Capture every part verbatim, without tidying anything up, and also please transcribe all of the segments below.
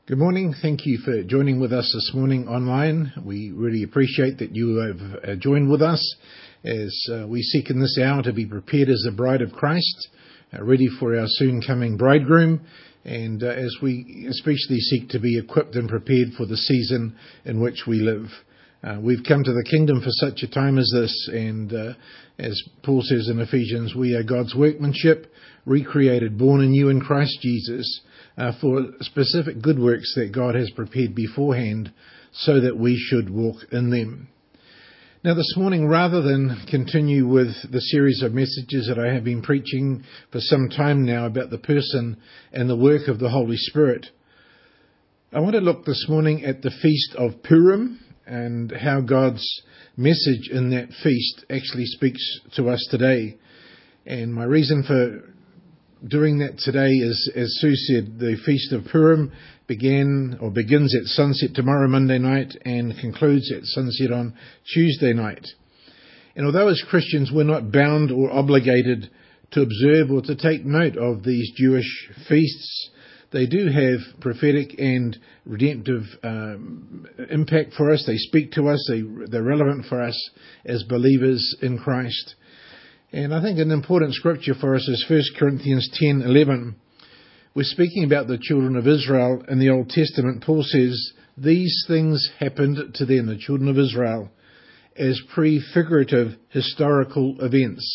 Good morning. Thank you for joining with us this morning online. We really appreciate that you have uh, joined with us as uh, we seek in this hour to be prepared as the bride of Christ, uh, ready for our soon coming bridegroom, and uh, as we especially seek to be equipped and prepared for the season in which we live. Uh, we've come to the kingdom for such a time as this, and uh, as Paul says in Ephesians, we are God's workmanship, recreated, born anew in Christ Jesus, Uh, for specific good works that God has prepared beforehand so that we should walk in them. Now this morning, rather than continue with the series of messages that I have been preaching for some time now about the person and the work of the Holy Spirit, I want to look this morning at the Feast of Purim and how God's message in that feast actually speaks to us today. And my reason for doing that today is, as Sue said, the Feast of Purim began or begins at sunset tomorrow, Monday night, and concludes at sunset on Tuesday night. And although as Christians we're not bound or obligated to observe or to take note of these Jewish feasts, they do have prophetic and redemptive um, impact for us. They speak to us. They, they're relevant for us as believers in Christ. And I think an important scripture for us is First Corinthians ten eleven. We're speaking about the children of Israel in the Old Testament. Paul says, these things happened to them, the children of Israel, as prefigurative historical events.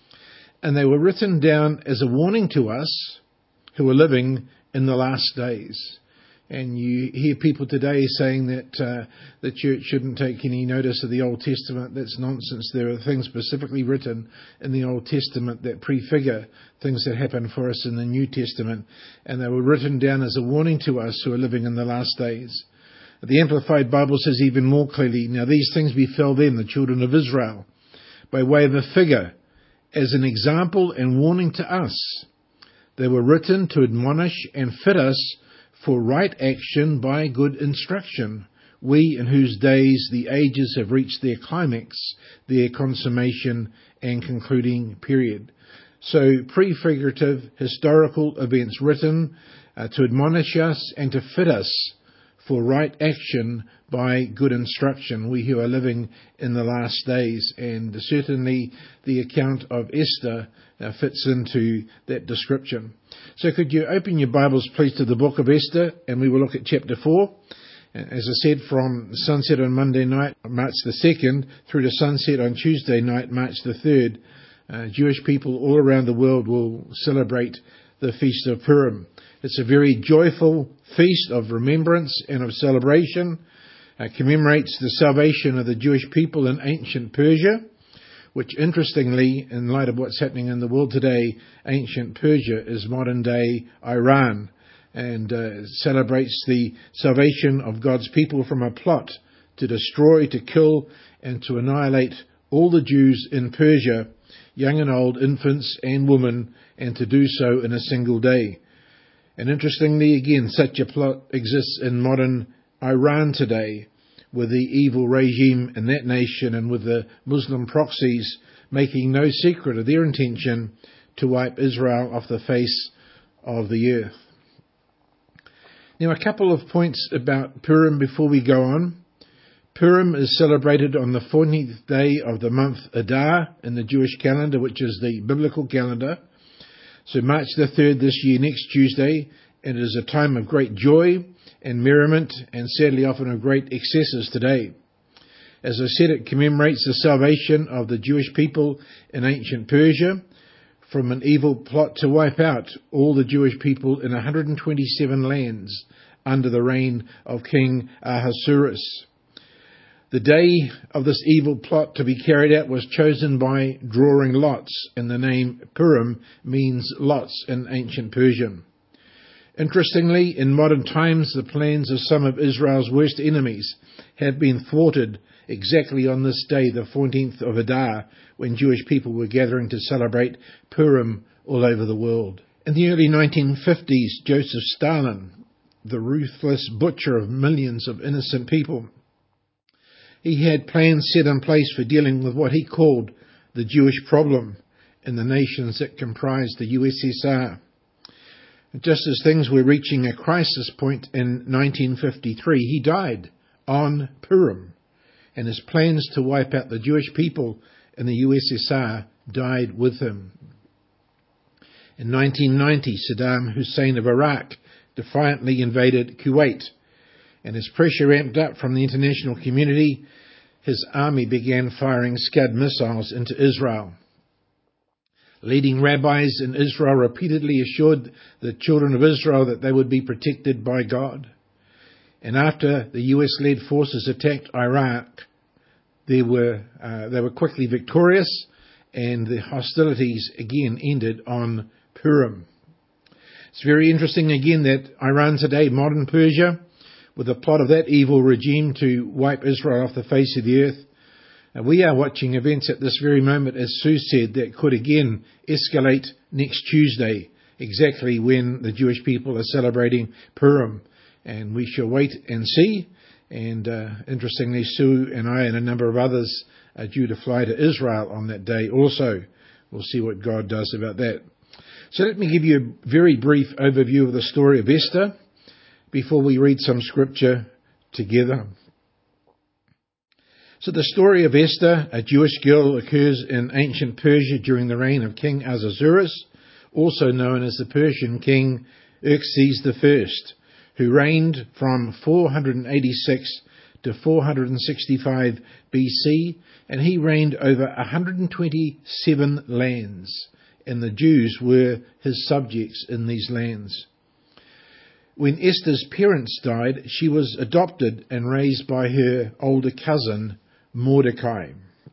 And they were written down as a warning to us who are living in the last days. And you hear people today saying that uh, the church shouldn't take any notice of the Old Testament. That's nonsense. There are things specifically written in the Old Testament that prefigure things that happen for us in the New Testament. And they were written down as a warning to us who are living in the last days. The Amplified Bible says even more clearly, now these things befell them, the children of Israel, by way of a figure, as an example and warning to us. They were written to admonish and fit us for right action by good instruction, we in whose days the ages have reached their climax, their consummation and concluding period. So prefigurative historical events written uh, to admonish us and to fit us for right action by good instruction, we who are living in the last days. And certainly the account of Esther uh, fits into that description. So could you open your Bibles, please, to the book of Esther, and we will look at chapter four. As I said, from sunset on Monday night, March the second, through to sunset on Tuesday night, March the third, uh, Jewish people all around the world will celebrate the Feast of Purim. It's a very joyful feast of remembrance and of celebration. It commemorates the salvation of the Jewish people in ancient Persia, which interestingly, in light of what's happening in the world today, ancient Persia is modern-day Iran, and uh, celebrates the salvation of God's people from a plot to destroy, to kill, and to annihilate all the Jews in Persia, young and old, infants and women, and to do so in a single day. And interestingly, again, such a plot exists in modern Iran today, with the evil regime in that nation and with the Muslim proxies making no secret of their intention to wipe Israel off the face of the earth. Now, a couple of points about Purim before we go on. Purim is celebrated on the fourteenth day of the month Adar in the Jewish calendar, which is the biblical calendar. So March the third this year, next Tuesday, and it is a time of great joy and merriment, and sadly often of great excesses today. As I said, it commemorates the salvation of the Jewish people in ancient Persia from an evil plot to wipe out all the Jewish people in one hundred twenty-seven lands under the reign of King Ahasuerus. The day of this evil plot to be carried out was chosen by drawing lots, and the name Purim means lots in ancient Persian. Interestingly, in modern times, the plans of some of Israel's worst enemies have been thwarted exactly on this day, the fourteenth of Adar, when Jewish people were gathering to celebrate Purim all over the world. In the early nineteen fifties, Joseph Stalin, the ruthless butcher of millions of innocent people, he had plans set in place for dealing with what he called the Jewish problem in the nations that comprised the U S S R. Just as things were reaching a crisis point in nineteen fifty-three, he died on Purim, and his plans to wipe out the Jewish people in the U S S R died with him. In nineteen ninety, Saddam Hussein of Iraq defiantly invaded Kuwait, and as pressure ramped up from the international community, his army began firing Scud missiles into Israel. Leading rabbis in Israel repeatedly assured the children of Israel that they would be protected by God. And after the U S-led forces attacked Iraq, they were, uh, they were quickly victorious, and the hostilities again ended on Purim. It's very interesting again that Iran today, modern Persia, with the plot of that evil regime to wipe Israel off the face of the earth, and we are watching events at this very moment, as Sue said, that could again escalate next Tuesday, exactly when the Jewish people are celebrating Purim. And we shall wait and see. And uh, interestingly, Sue and I and a number of others are due to fly to Israel on that day also. We'll see what God does about that. So let me give you a very brief overview of the story of Esther before we read some scripture together. So the story of Esther, a Jewish girl, occurs in ancient Persia during the reign of King Ahasuerus, also known as the Persian king Xerxes the First, who reigned from four hundred eighty-six to four hundred sixty-five B C, and he reigned over one hundred twenty-seven lands, and the Jews were his subjects in these lands. When Esther's parents died, she was adopted and raised by her older cousin, Mordecai.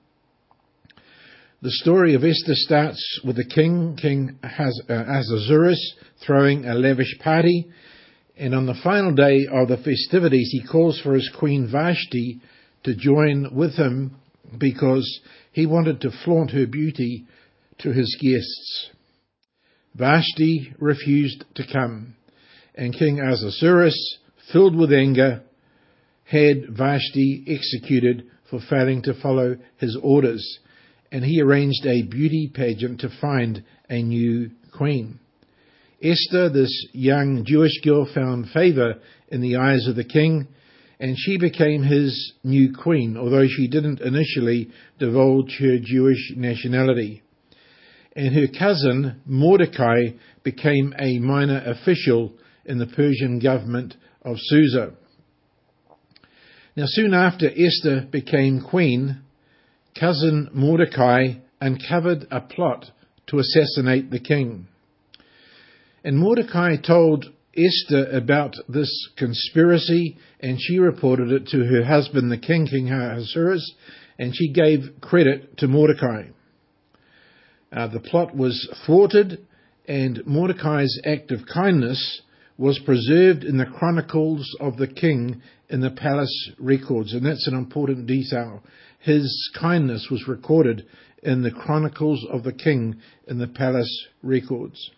The story of Esther starts with the king, King Ahasuerus, throwing a lavish party, and on the final day of the festivities he calls for his queen Vashti to join with him because he wanted to flaunt her beauty to his guests. Vashti refused to come, and King Ahasuerus, filled with anger, had Vashti executed for failing to follow his orders, and he arranged a beauty pageant to find a new queen. Esther, this young Jewish girl, found favour in the eyes of the king, and she became his new queen, although she didn't initially divulge her Jewish nationality. And her cousin, Mordecai, became a minor official in the Persian government of Susa. Now, soon after Esther became queen, cousin Mordecai uncovered a plot to assassinate the king. And Mordecai told Esther about this conspiracy, and she reported it to her husband, the king, King Ahasuerus, and she gave credit to Mordecai. Uh, the plot was thwarted, and Mordecai's act of kindness was preserved in the chronicles of the king in the palace records, and that's an important detail. His kindness was recorded in the chronicles of the king in the palace records.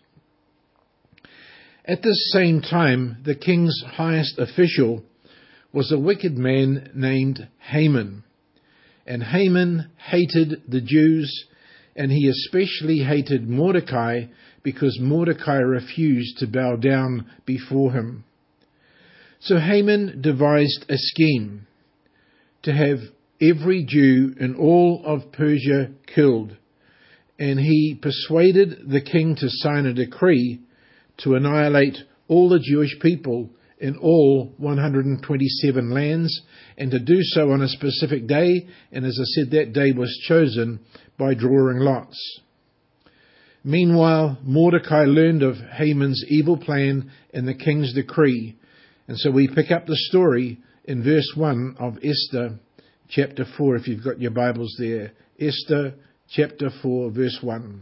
At this same time, the king's highest official was a wicked man named Haman. And Haman hated the Jews, and he especially hated Mordecai because Mordecai refused to bow down before him. So Haman devised a scheme to have every Jew in all of Persia killed, and he persuaded the king to sign a decree to annihilate all the Jewish people in all one hundred twenty-seven lands, and to do so on a specific day, and as I said, that day was chosen by drawing lots. Meanwhile, Mordecai learned of Haman's evil plan and the king's decree, and so we pick up the story in verse one of Esther chapter four, if you've got your Bibles there. Esther chapter four, verse one.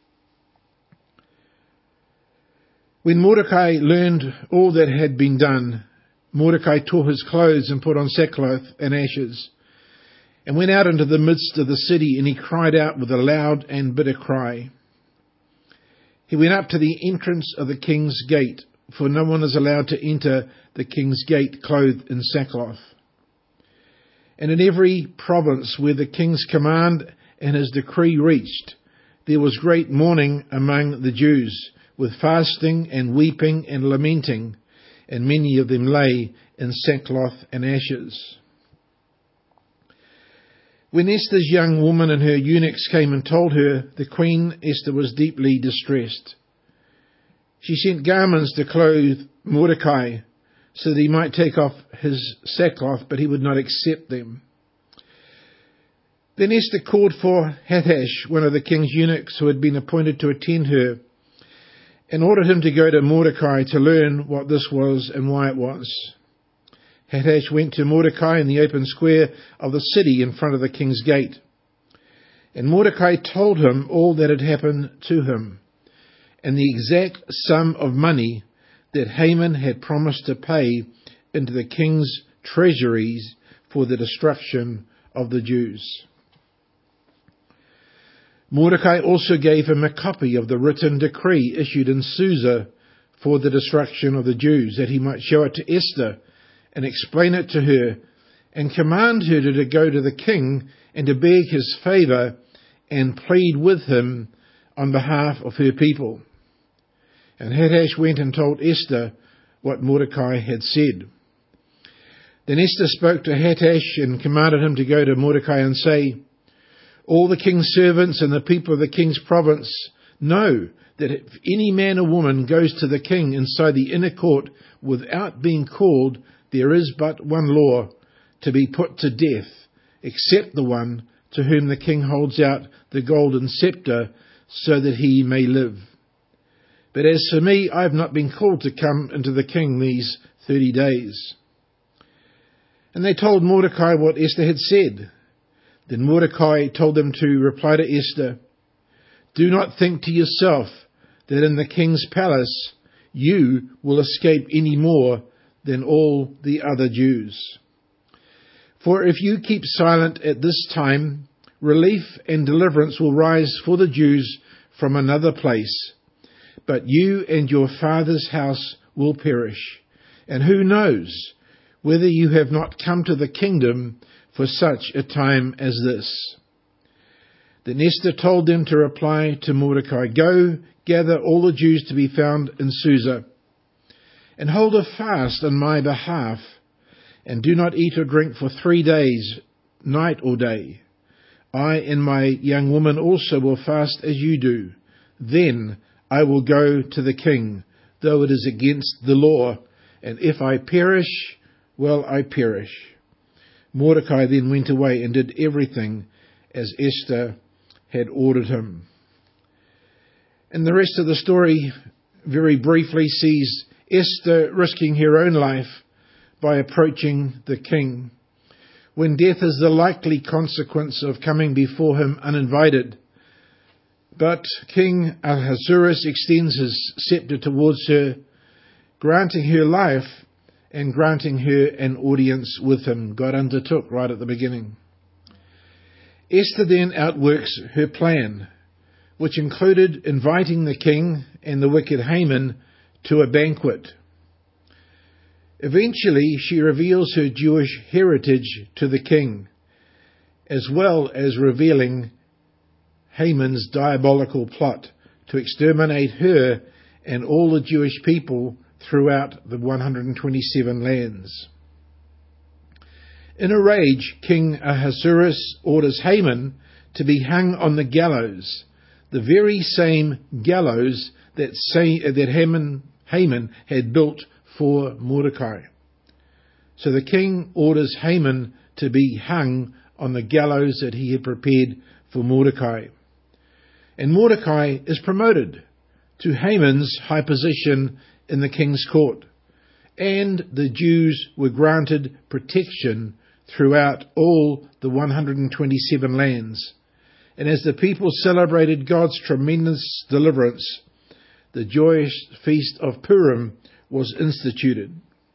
When Mordecai learned all that had been done, Mordecai tore his clothes and put on sackcloth and ashes, and went out into the midst of the city, and he cried out with a loud and bitter cry. He went up to the entrance of the king's gate, for no one is allowed to enter the king's gate clothed in sackcloth. And in every province where the king's command and his decree reached, there was great mourning among the Jews, with fasting and weeping and lamenting, and many of them lay in sackcloth and ashes. When Esther's young woman and her eunuchs came and told her, the queen Esther was deeply distressed. She sent garments to clothe Mordecai so that he might take off his sackcloth, but he would not accept them. Then Esther called for Hathash, one of the king's eunuchs who had been appointed to attend her, and ordered him to go to Mordecai to learn what this was and why it was. Hathash went to Mordecai in the open square of the city in front of the king's gate. And Mordecai told him all that had happened to him, and the exact sum of money that Haman had promised to pay into the king's treasuries for the destruction of the Jews. Mordecai also gave him a copy of the written decree issued in Susa for the destruction of the Jews, that he might show it to Esther and explain it to her, and command her to go to the king and to beg his favour and plead with him on behalf of her people. And Hathash went and told Esther what Mordecai had said. Then Esther spoke to Hathash and commanded him to go to Mordecai and say, "All the king's servants and the people of the king's province know that if any man or woman goes to the king inside the inner court without being called, there is but one law, to be put to death, except the one to whom the king holds out the golden scepter so that he may live. But as for me, I have not been called to come into the king these thirty days." And they told Mordecai what Esther had said. Then Mordecai told them to reply to Esther, "Do not think to yourself that in the king's palace you will escape any more than all the other Jews. For if you keep silent at this time, relief and deliverance will rise for the Jews from another place, but you and your father's house will perish. And who knows whether you have not come to the kingdom for such a time as this?" Then Esther told them to reply to Mordecai, "Go, gather all the Jews to be found in Susa, and hold a fast on my behalf, and do not eat or drink for three days, night or day. I and my young woman also will fast as you do. Then I will go to the king, though it is against the law, and if I perish, well, I perish." Mordecai then went away and did everything as Esther had ordered him. And the rest of the story, very briefly, sees Esther risking her own life by approaching the king, when death is the likely consequence of coming before him uninvited. But King Ahasuerus extends his scepter towards her, granting her life and granting her an audience with him. God undertook right at the beginning. Esther then outworks her plan, which included inviting the king and the wicked Haman to a banquet. Eventually, she reveals her Jewish heritage to the king, as well as revealing Haman's diabolical plot to exterminate her and all the Jewish people throughout the one hundred twenty-seven lands. In a rage, King Ahasuerus orders Haman to be hung on the gallows, the very same gallows that, say, that Haman, Haman had built for Mordecai. So the king orders Haman to be hung on the gallows that he had prepared for Mordecai. And Mordecai is promoted to Haman's high position in the king's court, and the Jews were granted protection throughout all the one hundred twenty-seven lands. And as the people celebrated God's tremendous deliverance, the joyous feast of Purim was instituted.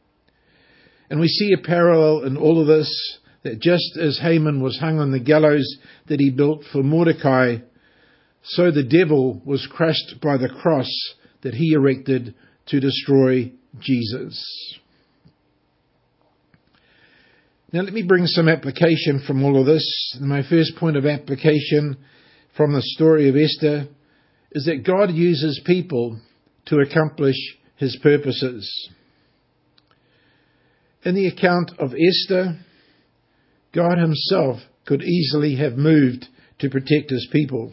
And we see a parallel in all of this, that just as Haman was hung on the gallows that he built for Mordecai, so the devil was crushed by the cross that he erected to destroy Jesus. Now let me bring some application from all of this. My first point of application from the story of Esther is that God uses people to accomplish his purposes. In the account of Esther, God himself could easily have moved to protect his people.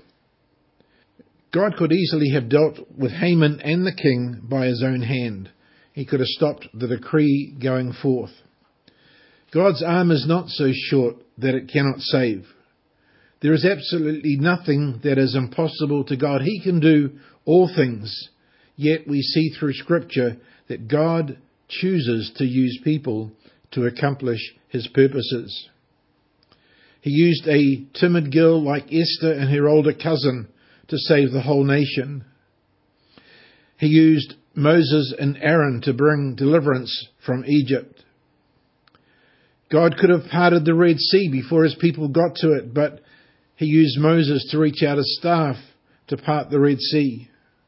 God could easily have dealt with Haman and the king by his own hand. He could have stopped the decree going forth. God's arm is not so short that it cannot save. There is absolutely nothing that is impossible to God. He can do all things. Yet we see through Scripture that God chooses to use people to accomplish his purposes. He used a timid girl like Esther and her older cousin to save the whole nation. He used Moses and Aaron to bring deliverance from Egypt. God could have parted the Red Sea before his people got to it, but he used Moses to reach out his staff to part the Red Sea.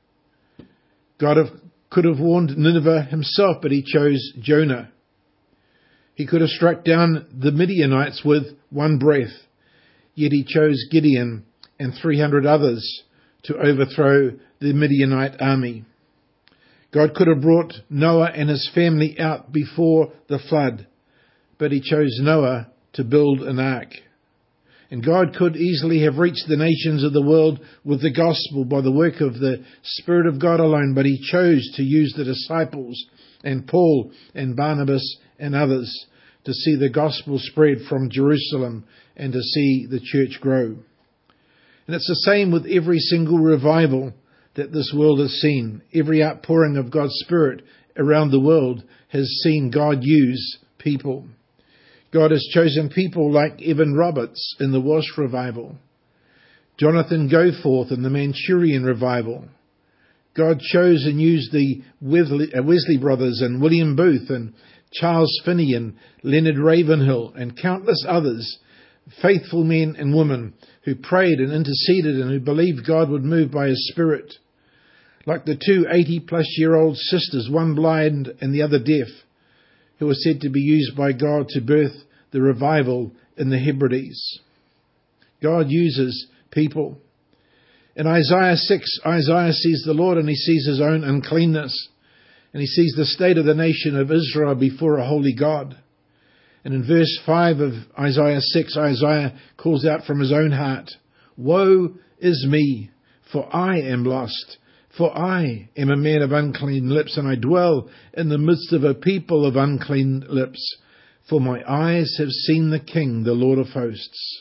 God have, could have warned Nineveh himself, but he chose Jonah. He could have struck down the Midianites with one breath, yet he chose Gideon and three hundred others to overthrow the Midianite army. God could have brought Noah and his family out before the flood, but he chose Noah to build an ark. And God could easily have reached the nations of the world with the gospel by the work of the Spirit of God alone, but he chose to use the disciples and Paul and Barnabas and others to see the gospel spread from Jerusalem and to see the church grow. And it's the same with every single revival that this world has seen. Every outpouring of God's Spirit around the world has seen God use people. God has chosen people like Evan Roberts in the Welsh revival, Jonathan Goforth in the Manchurian revival. God chose and used the Wesley, uh, Wesley brothers and William Booth and Charles Finney and Leonard Ravenhill and countless others, faithful men and women who prayed and interceded and who believed God would move by his Spirit. Like the two eighty-plus-year-old sisters, one blind and the other deaf, who were said to be used by God to birth the revival in the Hebrides. God uses people. In Isaiah six, Isaiah sees the Lord and he sees his own uncleanness. And he sees the state of the nation of Israel before a holy God. And in verse five of Isaiah six, Isaiah calls out from his own heart, "Woe is me, for I am lost. For I am a man of unclean lips, and I dwell in the midst of a people of unclean lips. For my eyes have seen the King, the Lord of hosts."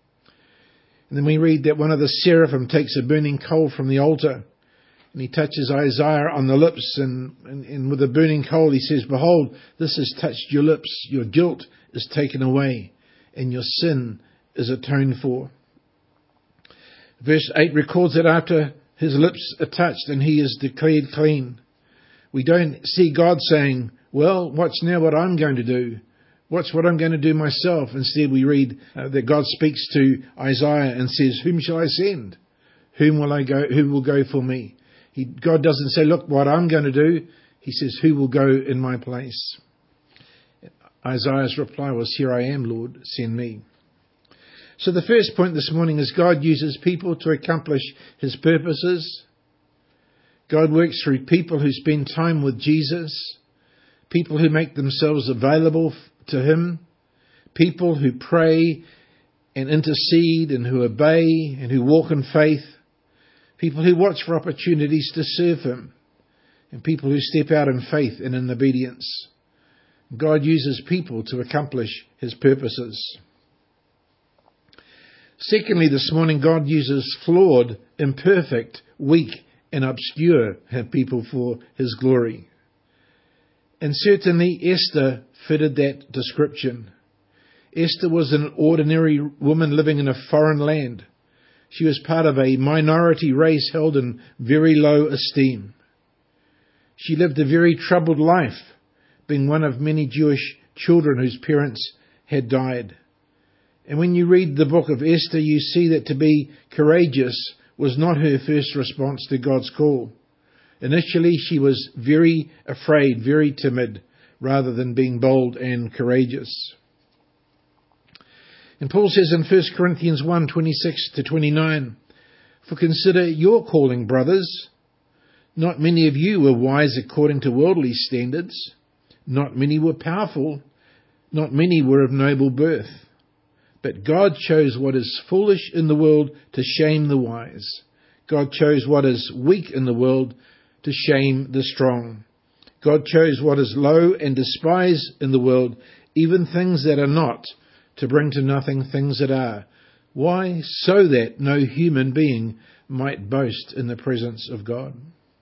And then we read that one of the seraphim takes a burning coal from the altar, and he touches Isaiah on the lips, and, and, and with the burning coal he says, "Behold, this has touched your lips. Your guilt is taken away, and your sin is atoned for." Verse eight records that after his lips are touched and he is declared clean. We don't see God saying, "Well, watch now what I'm going to do. Watch what I'm going to do myself." Instead, we read uh, that God speaks to Isaiah and says, "Whom shall I send? Whom will I go? Who will go for me?" He, God doesn't say, "Look what I'm going to do." He says, "Who will go in my place?" Isaiah's reply was, "Here I am, Lord, send me." So the first point this morning is God uses people to accomplish his purposes. God works through people who spend time with Jesus, people who make themselves available to him, people who pray and intercede and who obey and who walk in faith, people who watch for opportunities to serve him, and people who step out in faith and in obedience. God uses people to accomplish his purposes. Secondly, this morning, God uses flawed, imperfect, weak, and obscure people for his glory. And certainly Esther fitted that description. Esther was an ordinary woman living in a foreign land. She was part of a minority race held in very low esteem. She lived a very troubled life, being one of many Jewish children whose parents had died. And when you read the book of Esther, you see that to be courageous was not her first response to God's call. Initially, she was very afraid, very timid, rather than being bold and courageous. And Paul says in First Corinthians one, twenty-six to twenty-nine, "For consider your calling, brothers. Not many of you were wise according to worldly standards. Not many were powerful. Not many were of noble birth. But God chose what is foolish in the world to shame the wise. God chose what is weak in the world to shame the strong. God chose what is low and despised in the world, even things that are not, to bring to nothing things that are. Why? So that no human being might boast in the presence of God.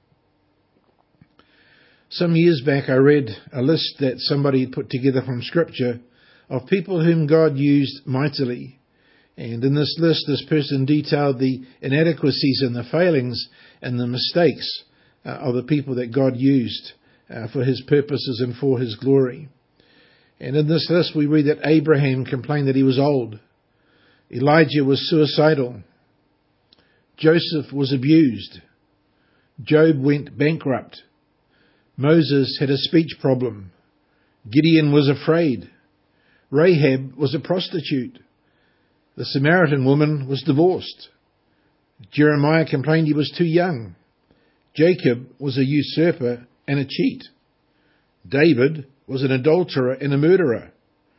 Some years back I read a list that somebody put together from Scripture of people whom God used mightily. And in this list, this person detailed the inadequacies and the failings and the mistakes uh, of the people that God used uh, for his purposes and for his glory. And in this list we read that Abraham complained that he was old. Elijah was suicidal. Joseph was abused. Job went bankrupt. Moses had a speech problem. Gideon was afraid. Rahab was a prostitute. The Samaritan woman was divorced. Jeremiah complained he was too young. Jacob was a usurper and a cheat. David was an adulterer and a murderer.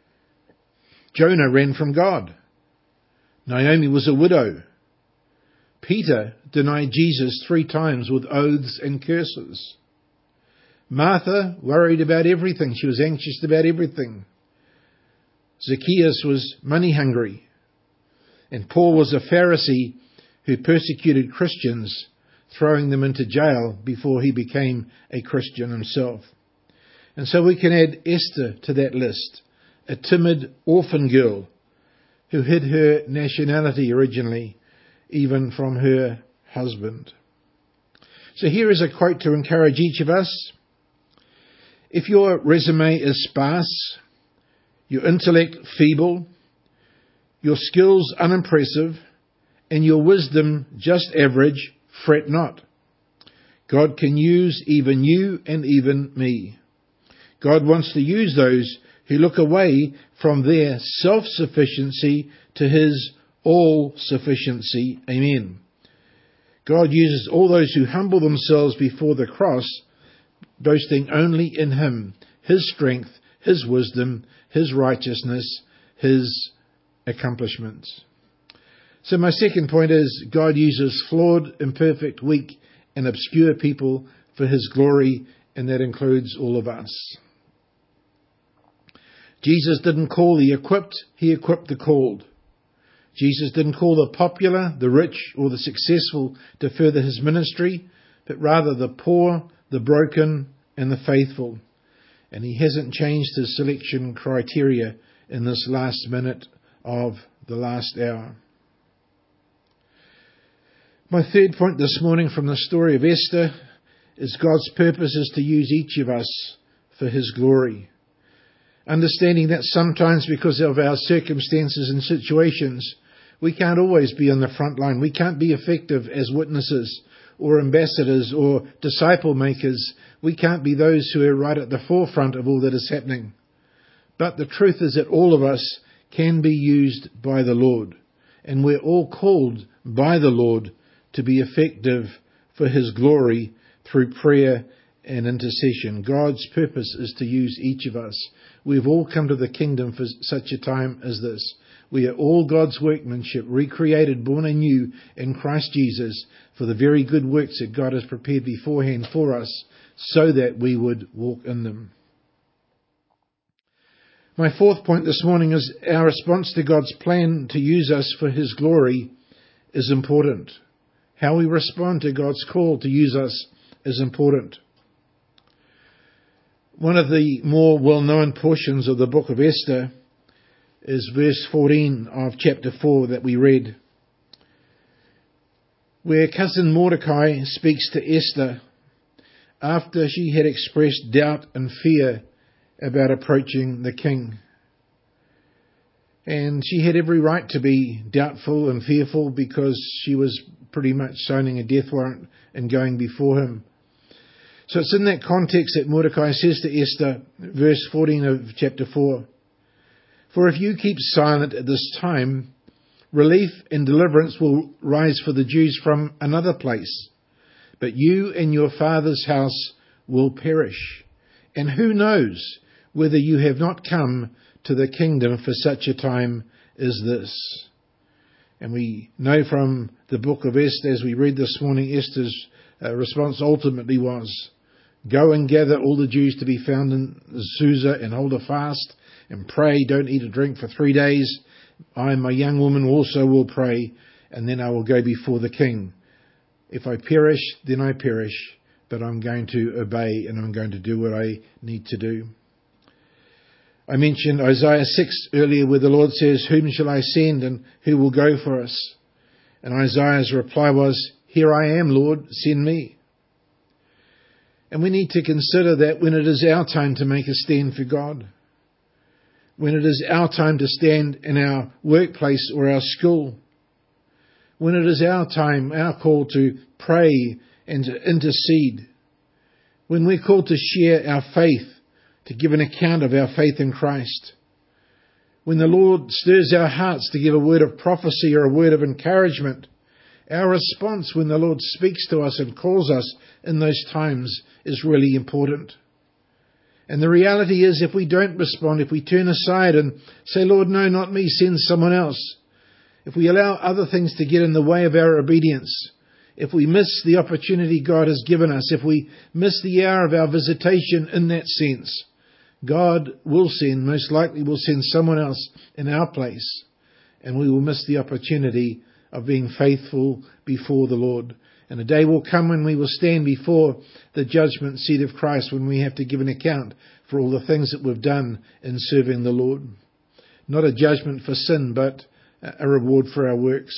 Jonah ran from God. Naomi was a widow. Peter denied Jesus three times with oaths and curses. Martha worried about everything. She was anxious about everything. Zacchaeus was money hungry. And Paul was a Pharisee who persecuted Christians, throwing them into jail before he became a Christian himself. And so we can add Esther to that list, a timid orphan girl who hid her nationality originally, even from her husband. So here is a quote to encourage each of us. If your resume is sparse, your intellect feeble, your skills unimpressive, and your wisdom just average, fret not. God can use even you and even me. God wants to use those who look away from their self-sufficiency to his all-sufficiency. Amen. God uses all those who humble themselves before the cross, boasting only in him, his strength, his wisdom, his righteousness, his accomplishments. So my second point is God uses flawed, imperfect, weak, and obscure people for his glory, and that includes all of us. Jesus didn't call the equipped, he equipped the called. Jesus didn't call the popular, the rich, or the successful to further his ministry, but rather the poor, the broken, and the faithful. And he hasn't changed his selection criteria in this last minute of the last hour. My third point this morning from the story of Esther is God's purpose is to use each of us for his glory. Understanding that sometimes because of our circumstances and situations, we can't always be on the front line. We can't be effective as witnesses or ambassadors or disciple makers. We can't be those who are right at the forefront of all that is happening. But the truth is that all of us can be used by the Lord. And we're all called by the Lord to be effective for his glory through prayer and intercession. God's purpose is to use each of us. We've all come to the kingdom for such a time as this. We are all God's workmanship, recreated, born anew in Christ Jesus for the very good works that God has prepared beforehand for us so that we would walk in them. My fourth point this morning is our response to God's plan to use us for his glory is important. How we respond to God's call to use us is important. One of the more well-known portions of the book of Esther is verse fourteen of chapter four that we read, where cousin Mordecai speaks to Esther after she had expressed doubt and fear about approaching the king. And she had every right to be doubtful and fearful because she was pretty much signing a death warrant and going before him. So it's in that context that Mordecai says to Esther, verse fourteen of chapter four, "For if you keep silent at this time, relief and deliverance will rise for the Jews from another place. but you and your father's house will perish. And who knows whether you have not come to the kingdom for such a time as this?" And we know from the book of Esther, as we read this morning, Esther's uh, response ultimately was, "Go and gather all the Jews to be found in Susa and hold a fast and pray. Don't eat or drink for three days. I and my young woman also will pray, and then I will go before the king. If I perish, then I perish, but I'm going to obey and I'm going to do what I need to do." I mentioned Isaiah six earlier, where the Lord says, "Whom shall I send and who will go for us?" And Isaiah's reply was, "Here I am, Lord, send me." And we need to consider that when it is our time to make a stand for God, when it is our time to stand in our workplace or our school, when it is our time, our call to pray and to intercede, when we're called to share our faith, to give an account of our faith in Christ, when the Lord stirs our hearts to give a word of prophecy or a word of encouragement, our response when the Lord speaks to us and calls us in those times is really important. And the reality is, if we don't respond, if we turn aside and say, "Lord, no, not me, send someone else," if we allow other things to get in the way of our obedience, if we miss the opportunity God has given us, if we miss the hour of our visitation in that sense, God will send, most likely will send someone else in our place, and we will miss the opportunity of being faithful before the Lord. And a day will come when we will stand before the judgment seat of Christ, when we have to give an account for all the things that we've done in serving the Lord. Not a judgment for sin, but a reward for our works.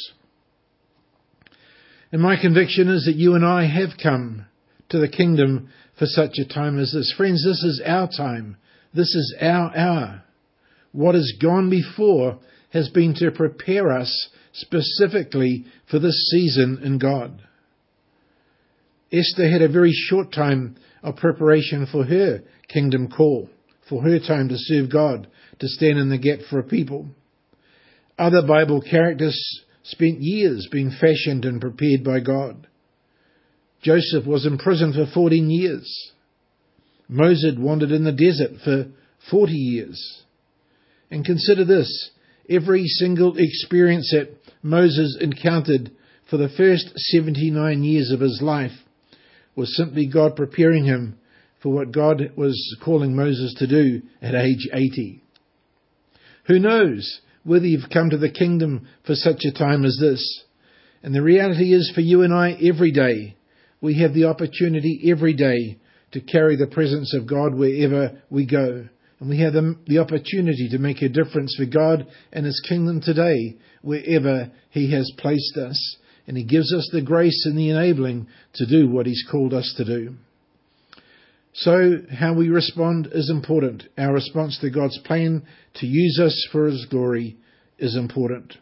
And my conviction is that you and I have come to the kingdom for such a time as this. Friends, this is our time. This is our hour. What has gone before has been to prepare us specifically for this season in God. Esther had a very short time of preparation for her kingdom call, for her time to serve God, to stand in the gap for a people. Other Bible characters spent years being fashioned and prepared by God. Joseph was in prison for fourteen years. Moses wandered in the desert for forty years. And consider this, every single experience that Moses encountered for the first seventy-nine years of his life was simply God preparing him for what God was calling Moses to do at age eighty. Who knows whether you've come to the kingdom for such a time as this? And the reality is, for you and I, every day, we have the opportunity every day to carry the presence of God wherever we go. And we have the, the opportunity to make a difference for God and His kingdom today, wherever He has placed us. And He gives us the grace and the enabling to do what He's called us to do. So how we respond is important. Our response to God's plan to use us for His glory is important.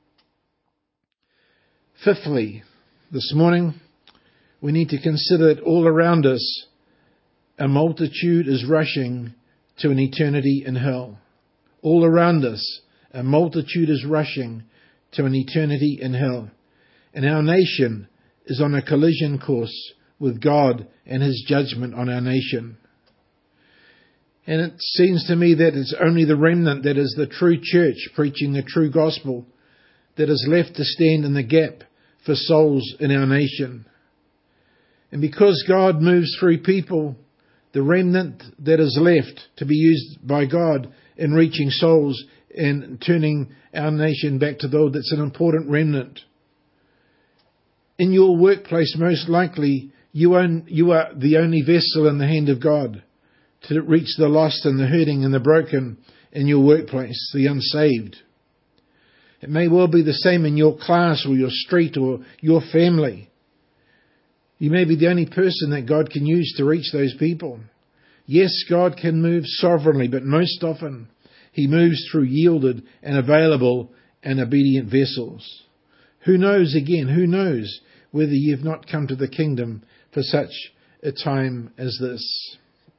Fifthly, this morning, we need to consider that all around us, a multitude is rushing to an eternity in hell. All around us, a multitude is rushing to an eternity in hell. And our nation is on a collision course with God and His judgment on our nation. And it seems to me that it's only the remnant that is the true church preaching the true gospel that is left to stand in the gap for souls in our nation. And because God moves through people, the remnant that is left to be used by God in reaching souls and turning our nation back to the Lord, that's an important remnant. In your workplace, most likely, you, own, you are the only vessel in the hand of God to reach the lost and the hurting and the broken in your workplace, the unsaved. It may well be the same in your class or your street or your family. You may be the only person that God can use to reach those people. Yes, God can move sovereignly, but most often He moves through yielded and available and obedient vessels. Who knows, again, who knows whether you've not come to the kingdom for such a time as this?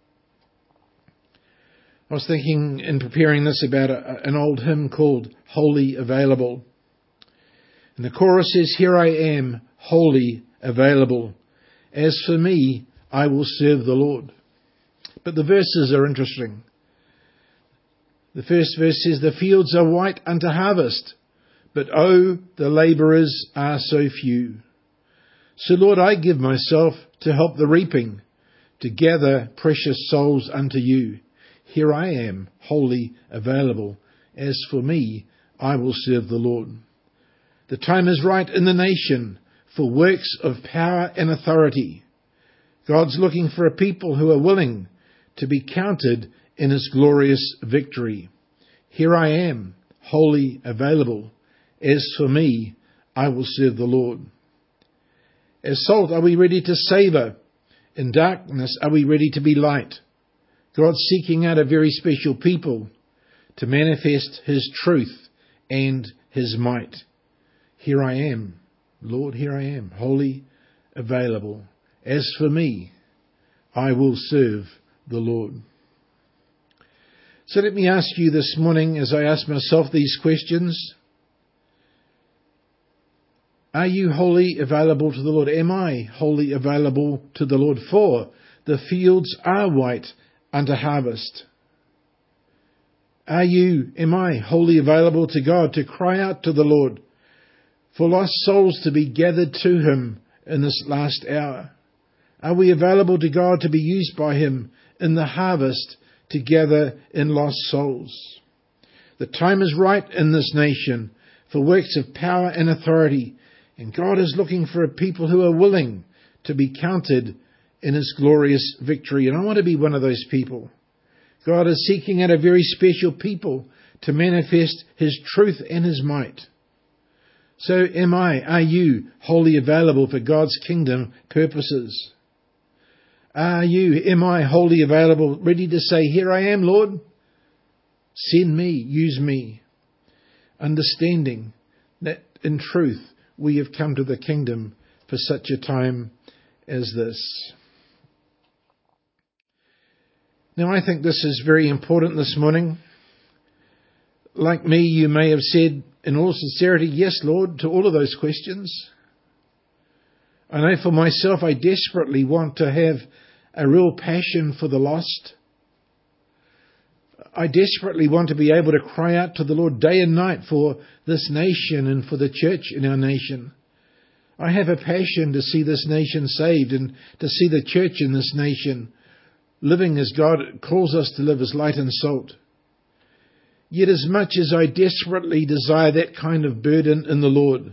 I was thinking in preparing this about a, an old hymn called Wholly Available. And the chorus says, "Here I am, wholly available. As for me, I will serve the Lord. But the verses are interesting. The first verse says, the fields are white unto harvest, but oh, the labourers are so few. So Lord, I give myself to help the reaping, to gather precious souls unto you. Here I am, wholly available. As for me, I will serve the Lord. The time is right in the nation for works of power and authority. God's looking for a people who are willing to be counted in his glorious victory. Here I am, wholly available. As for me, I will serve the Lord. As salt, are we ready to savour? In darkness, are we ready to be light? God's seeking out a very special people to manifest his truth and his might. Here I am, Lord, here I am, wholly available. As for me, I will serve the Lord. So let me ask you this morning, as I ask myself these questions, are you wholly available to the Lord? Am I wholly available to the Lord? For the fields are white unto harvest. Are you, am I wholly available to God to cry out to the Lord for lost souls to be gathered to him in this last hour? Are we available to God to be used by him in the harvest to gather in lost souls? The time is right in this nation for works of power and authority, and God is looking for a people who are willing to be counted in his glorious victory. And I want to be one of those people. God is seeking out a very special people to manifest his truth and his might. So am I, are you wholly available for God's kingdom purposes? Are you, am I wholly available, ready to say, here I am, Lord, send me, use me, understanding that in truth we have come to the kingdom for such a time as this. Now, I think this is very important this morning. Like me, you may have said in all sincerity, yes, Lord, to all of those questions. I know for myself, I desperately want to have a real passion for the lost. I desperately want to be able to cry out to the Lord day and night for this nation and for the church in our nation. I have a passion to see this nation saved and to see the church in this nation living as God calls us to live, as light and salt. Yet as much as I desperately desire that kind of burden in the Lord,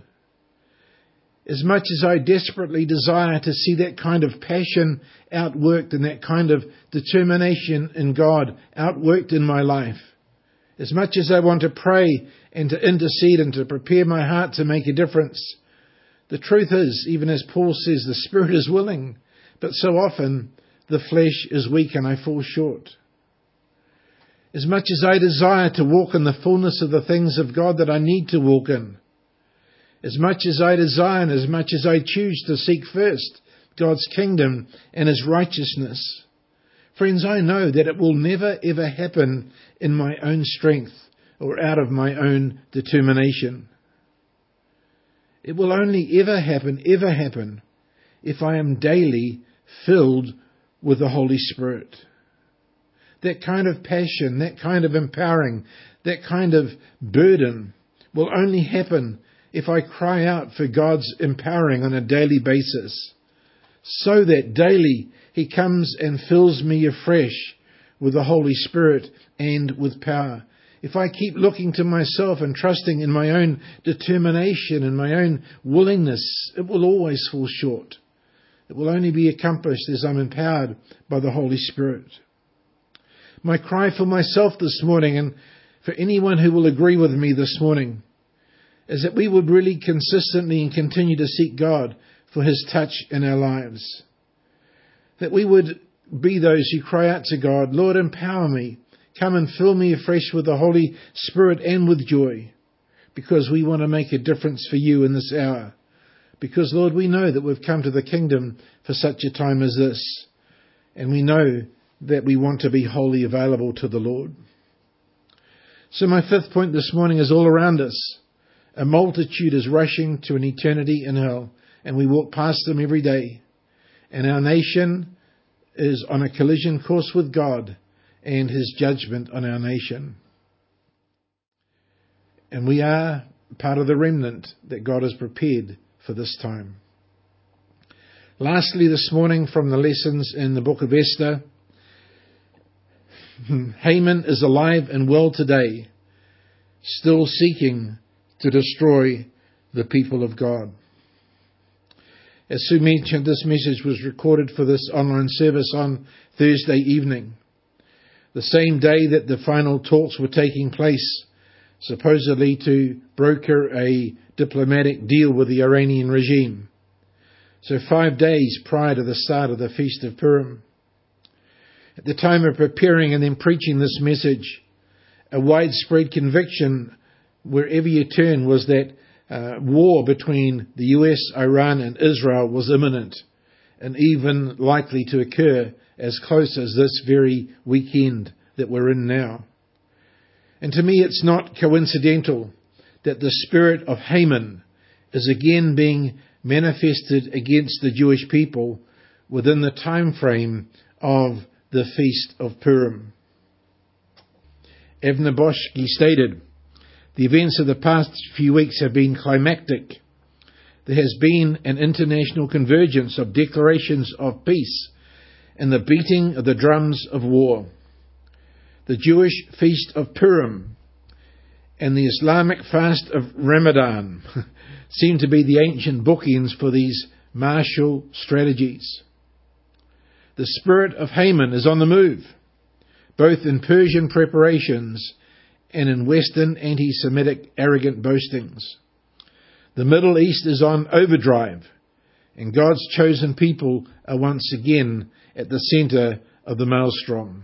as much as I desperately desire to see that kind of passion outworked and that kind of determination in God outworked in my life, as much as I want to pray and to intercede and to prepare my heart to make a difference, the truth is, even as Paul says, the Spirit is willing, but so often the flesh is weak and I fall short. As much as I desire to walk in the fullness of the things of God that I need to walk in, as much as I desire and as much as I choose to seek first God's kingdom and his righteousness, friends, I know that it will never ever happen in my own strength or out of my own determination. It will only ever happen, ever happen, if I am daily filled with the Holy Spirit. That kind of passion, that kind of empowering, that kind of burden will only happen if I cry out for God's empowering on a daily basis, so that daily he comes and fills me afresh with the Holy Spirit and with power. If I keep looking to myself and trusting in my own determination and my own willingness, it will always fall short. It will only be accomplished as I'm empowered by the Holy Spirit. My cry for myself this morning, and for anyone who will agree with me this morning, is that we would really consistently and continue to seek God for his touch in our lives. That we would be those who cry out to God, Lord, empower me. Come and fill me afresh with the Holy Spirit and with joy, because we want to make a difference for you in this hour. Because, Lord, we know that we've come to the kingdom for such a time as this, and we know that we want to be wholly available to the Lord. So my fifth point this morning is all around us. A multitude is rushing to an eternity in hell, and we walk past them every day. and our nation is on a collision course with God and His judgment on our nation. And we are part of the remnant that God has prepared for this time. Lastly, this morning from the lessons in the book of Esther, Haman is alive and well today, still seeking to destroy the people of God. As Sue mentioned, this message was recorded for this online service on Thursday evening, the same day that the final talks were taking place, supposedly to broker a diplomatic deal with the Iranian regime. So five days prior to the start of the Feast of Purim. At the time of preparing and then preaching this message, a widespread conviction wherever you turn was that uh, war between the U S, Iran and Israel was imminent and even likely to occur as close as this very weekend that we're in now. And to me it's not coincidental that the spirit of Haman is again being manifested against the Jewish people within the time frame of the Feast of Purim. Avner Boschke stated, "The events of the past few weeks have been climactic. There has been an international convergence of declarations of peace and the beating of the drums of war. The Jewish Feast of Purim and the Islamic fast of Ramadan seem to be the ancient bookends for these martial strategies. The spirit of Haman is on the move, both in Persian preparations and in Western anti-Semitic arrogant boastings. The Middle East is on overdrive, and God's chosen people are once again at the center of the maelstrom."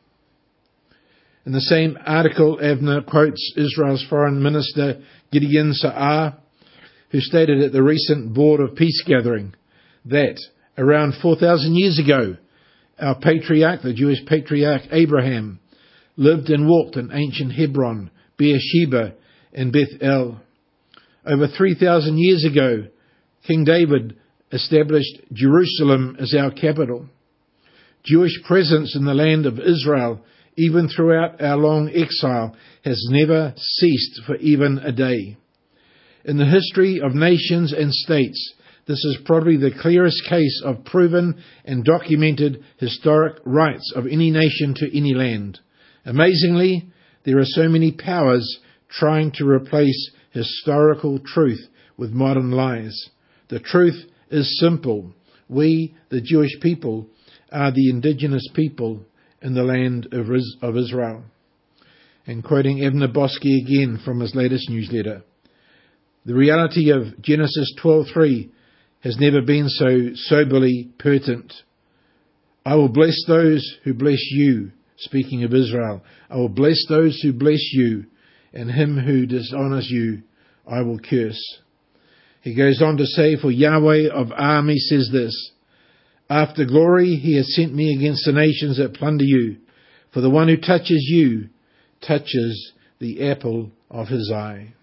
In the same article, Avner quotes Israel's Foreign Minister Gideon Sa'ar, who stated at the recent Board of Peace gathering that around four thousand years ago, our patriarch, the Jewish patriarch Abraham, lived and walked in ancient Hebron, Beersheba, and Beth El. Over three thousand years ago, King David established Jerusalem as our capital. Jewish presence in the land of Israel, even throughout our long exile, has never ceased for even a day. In the history of nations and states, this is probably the clearest case of proven and documented historic rights of any nation to any land. Amazingly, there are so many powers trying to replace historical truth with modern lies. The truth is simple. We, the Jewish people, are the indigenous people in the land of Israel. And quoting Avner Boschke again from his latest newsletter, "The reality of Genesis twelve three has never been so soberly pertinent. I will bless those who bless you," speaking of Israel. "I will bless those who bless you, and him who dishonors you I will curse." He goes on to say, "For Yahweh of armies says this, after glory he has sent me against the nations that plunder you, for the one who touches you touches the apple of his eye."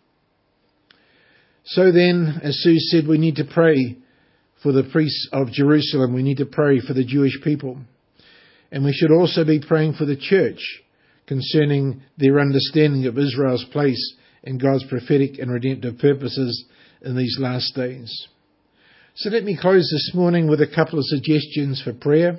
So then, as Sue said, we need to pray for the priests of Jerusalem. We need to pray for the Jewish people. And we should also be praying for the church concerning their understanding of Israel's place in God's prophetic and redemptive purposes in these last days. So let me close this morning with a couple of suggestions for prayer.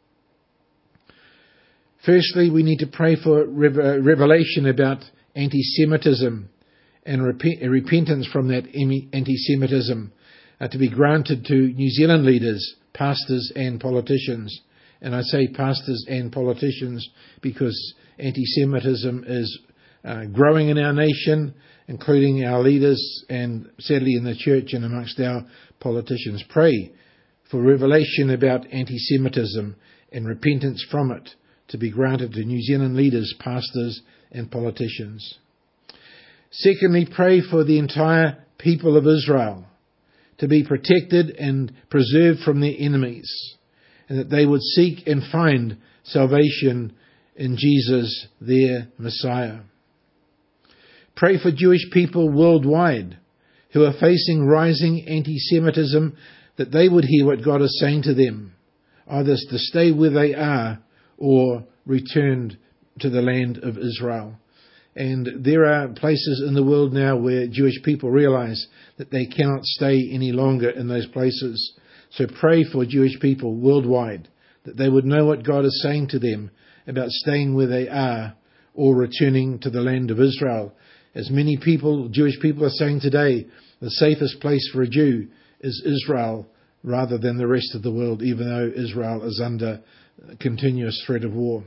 Firstly, we need to pray for revelation about anti-Semitism and repentance from that anti-Semitism uh, to be granted to New Zealand leaders, pastors and politicians. And I say pastors and politicians because anti-Semitism is uh, growing in our nation, including our leaders and sadly in the church and amongst our politicians. Pray for revelation about anti-Semitism and repentance from it to be granted to New Zealand leaders, pastors and politicians. Secondly, pray for the entire people of Israel to be protected and preserved from their enemies, and that they would seek and find salvation in Jesus, their Messiah. Pray for Jewish people worldwide who are facing rising anti-Semitism that they would hear what God is saying to them, either to stay where they are or return to the land of Israel. And there are places in the world now where Jewish people realize that they cannot stay any longer in those places. So pray for Jewish people worldwide, that they would know what God is saying to them about staying where they are or returning to the land of Israel. As many people, Jewish people are saying today, the safest place for a Jew is Israel rather than the rest of the world, even though Israel is under continuous threat of war.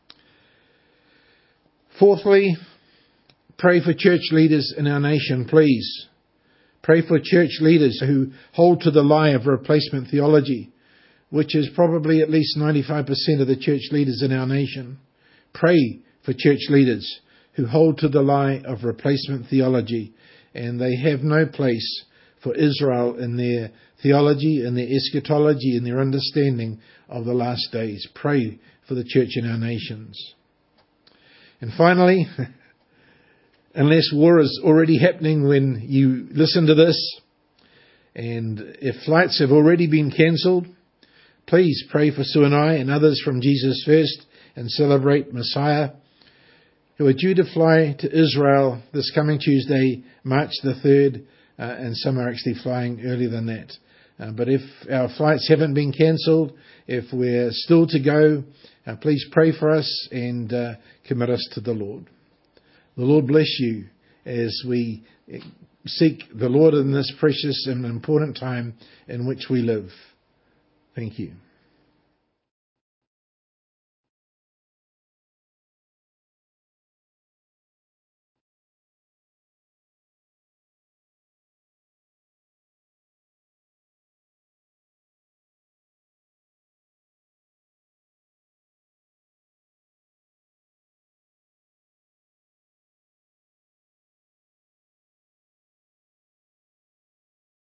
Fourthly, pray for church leaders in our nation, please. Pray for church leaders who hold to the lie of replacement theology, which is probably at least ninety-five percent of the church leaders in our nation. Pray for church leaders who hold to the lie of replacement theology, and they have no place for Israel in their theology, in their eschatology, in their understanding of the last days. Pray for the church in our nations. And finally, unless war is already happening when you listen to this, and if flights have already been cancelled, please pray for Sue and I and others from Jesus First and Celebrate Messiah, who are due to fly to Israel this coming Tuesday, March the third, uh, and some are actually flying earlier than that. Uh, but if our flights haven't been cancelled, if we're still to go, uh, please pray for us and uh, commit us to the Lord. The Lord bless you as we seek the Lord in this precious and important time in which we live. Thank you.